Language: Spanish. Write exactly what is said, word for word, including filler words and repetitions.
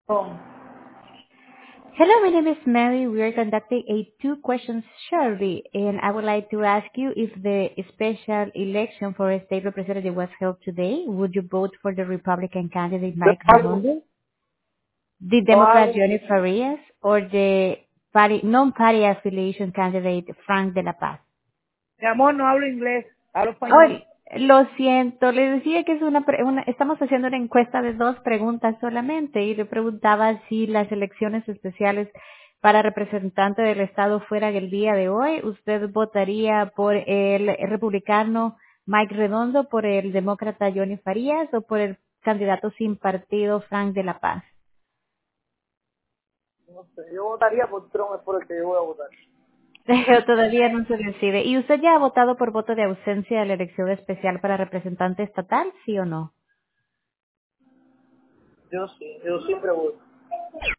Oh, Hello, my name is Mary. We are conducting a two questions survey, and I would like to ask you if the special election for a state representative was held today, would you vote for the Republican candidate yo Mike hablo, Redondo, the yo Democrat hablo, Johnny Farias, or the party, non-party affiliation candidate Frank de la Paz? mi amor, no hablo inglés, hablo español. Ay, lo siento, le decía que es una, pre- una, estamos haciendo una encuesta de dos preguntas solamente y le preguntaba si las elecciones especiales para representante del Estado fueran el día de hoy, ¿usted votaría por el republicano Mike Redondo, por el demócrata Johnny Farías o por el candidato sin partido Frank de la Paz? No sé, yo votaría por Trump, es por el que yo voy a votar. Pero todavía no se decide. ¿Y usted ya ha votado por voto de ausencia de la elección especial para representante estatal, sí o no? Yo sí, yo siempre voto.